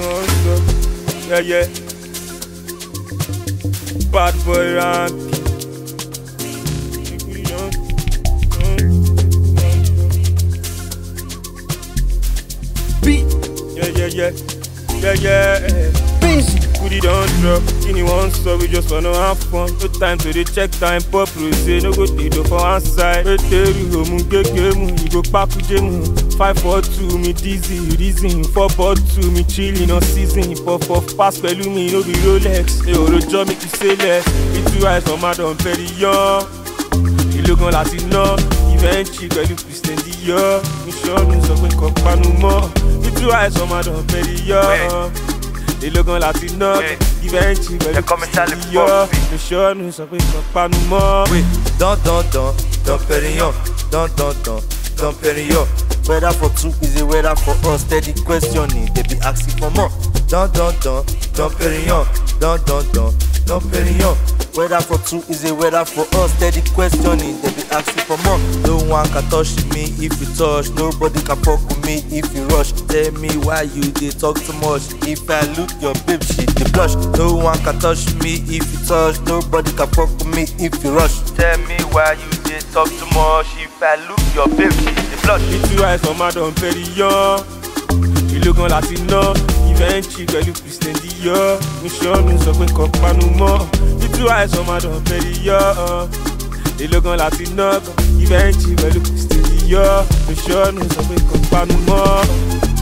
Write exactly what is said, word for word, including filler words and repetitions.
wọ́n sọ. Yeah, yeah. Bad boy rank. Beat. Yeah, yeah, yeah. Yeah, yeah. Busy. Goody don't drop. Kini one so we just wanna have fun. No time to the check time. Pop say no go dey do for one side. Eteru homu gege mu, you go pakuje mu. Five four two me dizzy, reason. Four four two me chilling on season. Puff puff pass pẹ̀lú mi no be Rolex. E oro jọ make you say less. Itu eyes on madam very young. Ìlógan láti ná. Ìfẹ́ǹtì pẹ̀lú Christian Dior. Mi ṣọ́ọ̀nù sọ pé kò panu mọ́. Itu eyes on madam very young. Ìlógan láti ná. Ìfẹ́ǹtì pẹ̀lú Christian Dior. Mi ṣọ́ọ̀nù sọ pé kò panu mọ́. Wait, don don don, don Perignon, don don don, don Perignon. Weather for two is a weather for us. Steady questioning, they be asking for more. Don don don, don Perignon, don don don, don Perignon. Weather for two is a weather for us. Steady questioning, they be asking for more. No one can touch me if you touch. Nobody can fuck with me if you rush. Tell me why you dey talk too much. If I look your babe, she dey blush. No one can touch me if you touch. Nobody can fuck with me if you rush. Tell me why you dey talk too much. If I look your babe, she dey blush. Itu eyes on madam very young. Ìlógan láti ná. Ìfẹ́ǹtì pẹ̀lú Christian Dior. Mi ṣọ́ọ̀nù sọ pé kò panu mọ́. Itu eyes on madam very young. Ìlógan láti ná. Ìfẹ́ǹtì pẹ̀lú Christian Dior. Mi ṣọ́ọ̀nù sọ pé kò panu mọ́.